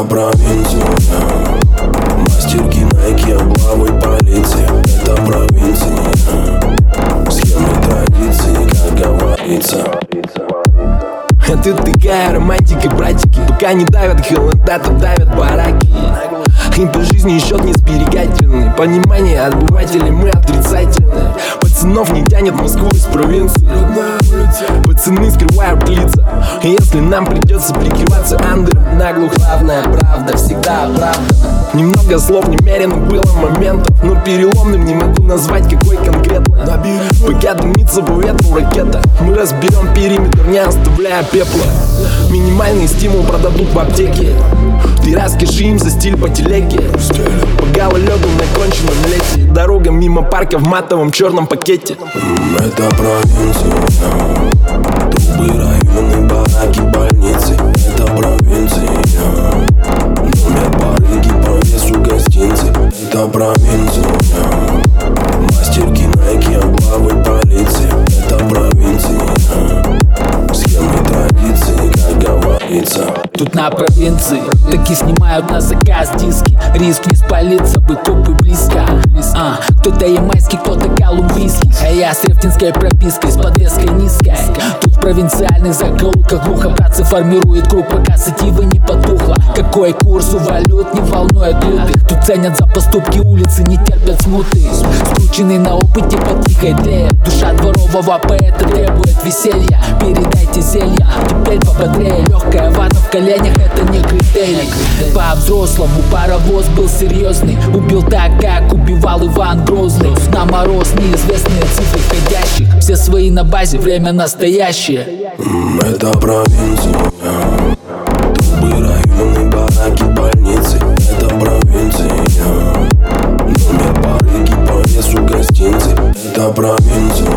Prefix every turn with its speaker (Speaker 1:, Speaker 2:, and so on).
Speaker 1: Это провинция, мастерки Nike, облавы полиции. Это провинция, схемы традиции, как говорится.
Speaker 2: А тут такая романтика, братики, пока не давят холода, то давят бараки. И по жизни счет не сберегательный, понимание обывателей мы отрицательные. Пацанов не тянет в Москву из провинции, пацаны скрывают лица. И если нам придется прикрываться андером наглухо,
Speaker 3: главная правда, всегда правда.
Speaker 2: Немного слов немерено было моментов, но переломным не могу назвать какой конкретно. Пока дымится по ветру ракета, мы разберем периметр, не оставляя пепла. Минимальный стимул продадут в аптеке. Ты раскиши им за стиль по телеге. По гололёду на конченном лете. Дорога мимо парка в матовом черном пакете.
Speaker 1: Это провинция, трубы, районы, бараки, больницы. Это провинция, номер барыги по весу гостинцы. Это провинция, мастерки Nike, облавы полиции. Это провинция, схемы традиции, как говорится.
Speaker 3: Тут на провинции таки снимают на заказ диски. Риск не спалиться, бы копы близко. Кто-то ямайский, кто-то колумбийский, а я с рефтинской пропиской, с подвеской низкой. Тут в провинциальных закоулках глухо братцы формирует круг, пока сатива не потухла. Какой курс у валют не волнует лютых. Тут ценят за поступки улицы, не терпят смуты. Скрученный на опыте по тихой тлеет. Душа дворового поэта требует веселья. Передайте зелья, теперь пободрее. Легкая вата в коленях, это не критерий. По-взрослому паровоз был серьезный. Убил так, как убивал Иван Грозный. На мороз неизвестные цифры входящих. Все свои на базе, время настоящее.
Speaker 1: Это провинция, трубы, районы, бараки, больницы. Это провинция, номер барыги по весу гостинцы. Это провинция,